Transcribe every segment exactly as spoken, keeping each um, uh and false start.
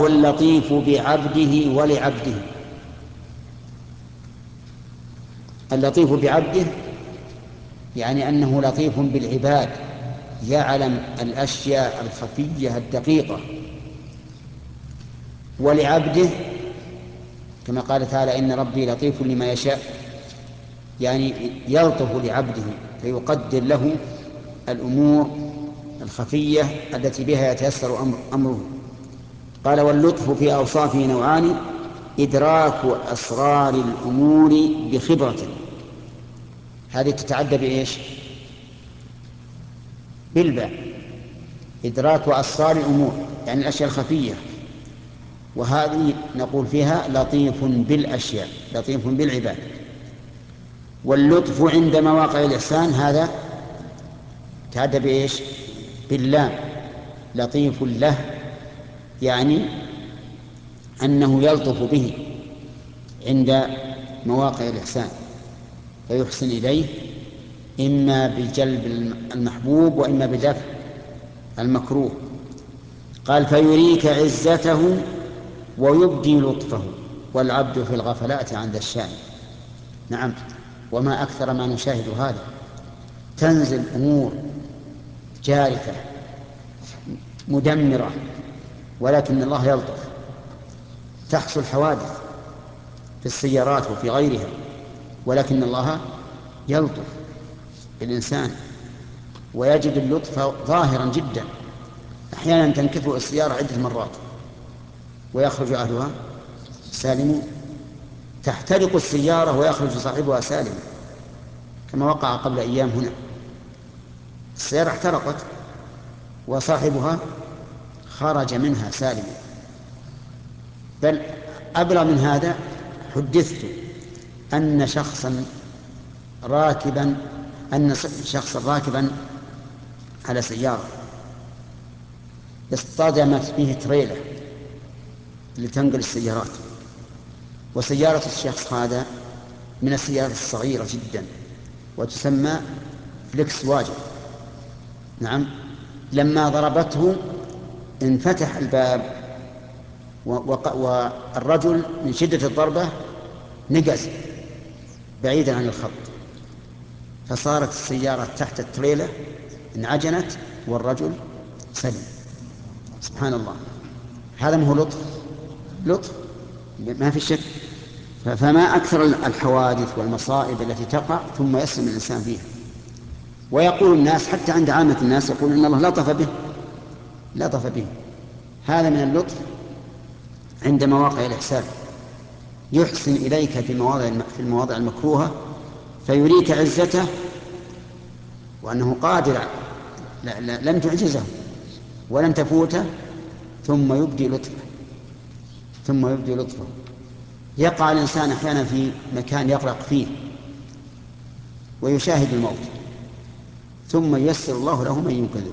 وهو اللطيف بعبده ولعبده. اللطيف بعبده يعني أنه لطيف بالعباد، يعلم الأشياء الخفية الدقيقة. ولعبده كما قال تعالى إن ربي لطيف لما يشاء، يعني يلطف لعبده فيقدر له الأمور الخفية التي بها يتيسر أمر أمره. قال واللطف في أوصافه نوعان: إدراك أسرار الأمور بخبرة، هذه تتعدى بإيش؟ بالباء، إدراك أسرار الأمور يعني الأشياء الخفية، وهذه نقول فيها لطيف بالأشياء، لطيف بالعباد. واللطف عند مواقع الإحسان هذا تعدى بإيش؟ باللام، لطيف له، يعني أنه يلطف به عند مواقع الإحسان فيحسن إليه إما بجلب المحبوب وإما بدفع المكروه. قال فيريك عزته ويبدي لطفه والعبد في الغفلات عن ذا الشأن. نعم، وما أكثر ما نشاهد هذا، تنزل أمور جارفة مدمرة ولكن الله يلطف، تحصل حوادث في السيارات وفي غيرها ولكن الله يلطف بالإنسان ويجد اللطف ظاهرا جدا. أحيانا تنكفئ السيارة عدة مرات ويخرج أهلها سالمون، تحترق السيارة ويخرج صاحبها سالما كما وقع قبل أيام هنا، السيارة احترقت وصاحبها خرج منها سالما. بل أبلغ من هذا، حدثت أن شخصا راكبا أن شخصا راكبا على سيارة اصطدمت به تريلة لتنقل السيارات، وسيارة الشخص هذا من السيارات الصغيرة جدا وتسمى فليكس واجن. نعم، لما ضربته انفتح الباب والرجل من شدة الضربة نقز بعيدا عن الخط، فصارت السيارة تحت التريلة انعجنت والرجل سلم. سبحان الله، هذا ما هو لطف؟ لطف ما في شك. فما أكثر الحوادث والمصائب التي تقع ثم يسلم الإنسان فيها. ويقول الناس حتى عند عامة الناس يقول إن الله لطف به، لطف به. هذا من اللطف عند مواقع الإحسان، يحسن إليك في المواضع في المواضع المكروهة فيريك عزته وأنه قادر لن تعجزه ولن تفوته، ثم يبدي لطفه ثم يبدي لطفه يقع الإنسان أحيانا في مكان يغرق فيه ويشاهد الموت ثم ييسر الله له من ينقذه،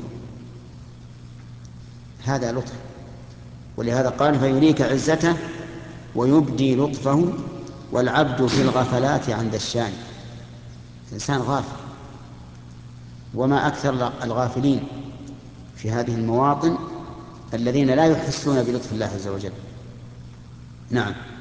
هذا لطف. ولهذا قال فيريك عزته ويبدي لطفه والعبد في الغفلات عند الشان. الإنسان غافل، وما أكثر الغافلين في هذه المواطن الذين لا يحسون بلطف الله عز وجل. نعم.